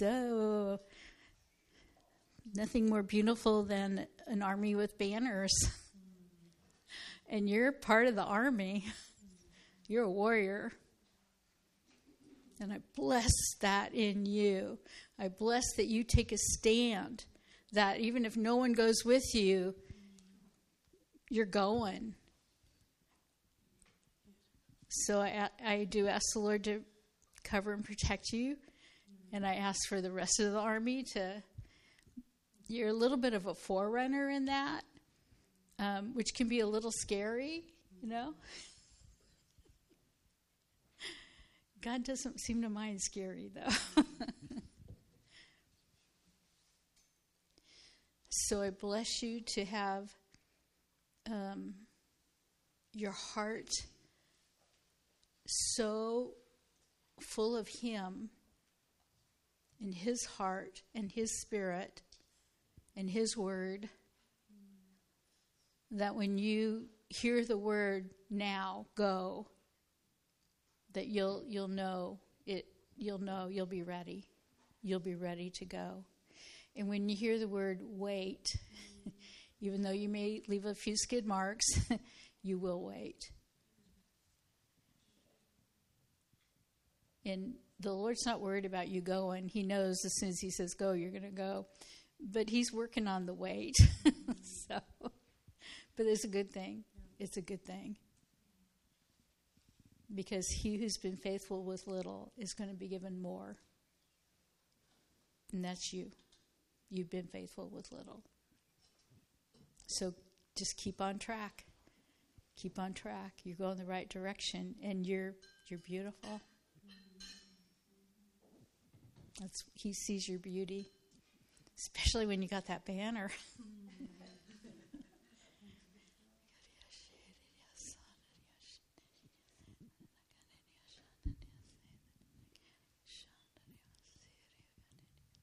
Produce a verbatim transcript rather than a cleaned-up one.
So, nothing more beautiful than an army with banners. And you're part of the army. You're a warrior. And I bless that in you. I bless that you take a stand. That even if no one goes with you, you're going. So I, I do ask the Lord to cover and protect you. And I ask for the rest of the army to, you're a little bit of a forerunner in that, um, which can be a little scary, you know. God doesn't seem to mind scary, though. So I bless you to have um, your heart so full of Him and His heart and His Spirit and His Word, that when you hear the word now, go, that you'll you'll know it. You'll know you'll be ready. You'll be ready to go. And when you hear the word wait, even though you may leave a few skid marks, you will wait. And the Lord's not worried about you going. He knows as soon as He says go, you're going to go. But He's working on the wait. So, but it's a good thing. It's a good thing. Because he who's been faithful with little is going to be given more. And that's you. You've been faithful with little. So just keep on track. Keep on track. You're going the right direction, and you're you're beautiful. That's, he sees your beauty, especially when you got that banner.